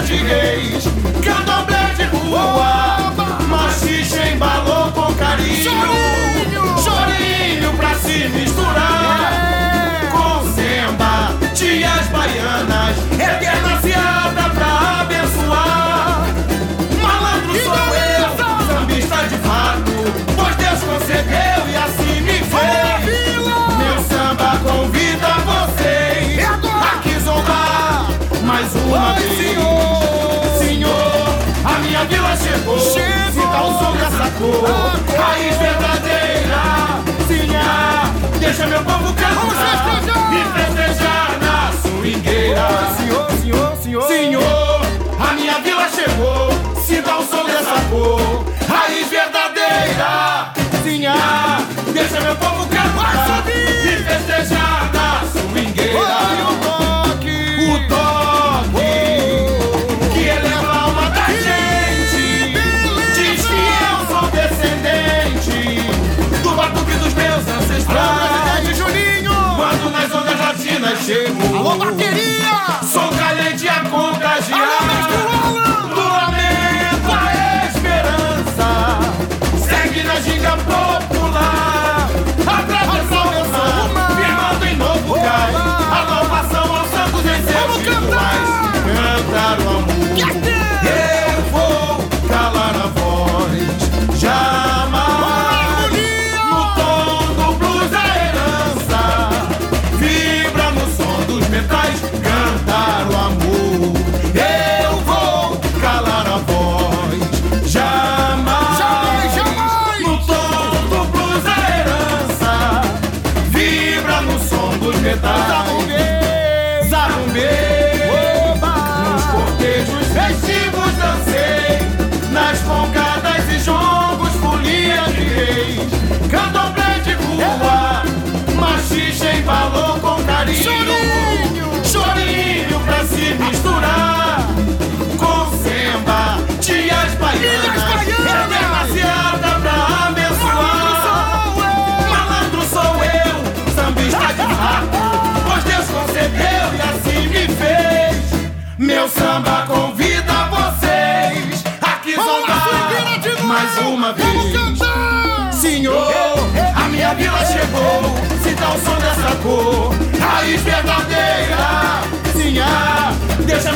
de reis, candomblé de rua, machixe embalou com carinho, chorinho pra se misturar com samba, tias baianas, eterna seada pra abençoar. Malandro sou eu, sambista de fato, pois Deus concedeu e assim me fez. Meu samba convida vocês a zombar mais uma vez. Senhor, a minha vila chegou. Sinta o som dessa cor, raiz verdadeira. Sinha, deixa meu povo cantar e festejar na swingueira. Senhor, a minha vila chegou. Sinta o som dessa cor, raiz verdadeira. Sinha, deixa meu povo cantar e festejar na swingueira. O toque que eleva a alma da gente, diz que eu sou descendente do batuque dos meus ancestrais. Quando nas ondas latinas chego, alô, bateria! Sou caliente a contagiar. Do lamento a esperança segue na ginga popular. Atravessou meu som, firmando em novo cais. A louvação aos santos em seus rituais. Cantar o amor, eu vou calar a voz. Jamais no tom do blues a herança vibra no som dos metais. Cantar o amor, eu vou calar a voz. Jamais no tom do blues a herança vibra no som dos metais. Nos cortejos festivos dancei, nas poncadas e jogos folia de reis, candomblé de rua, machixe embalou com carinho, chorinho pra se misturar com samba, tias baianas, eterna seada pra abençoar. Malandro sou eu, sambista de fato, pois Deus concedeu e assim me fez. Meu samba convida vocês a que zombar mais uma vez. Senhor, a minha vila chegou. Sinta o som dessa cor, raiz verdadeira. Sinha, deixa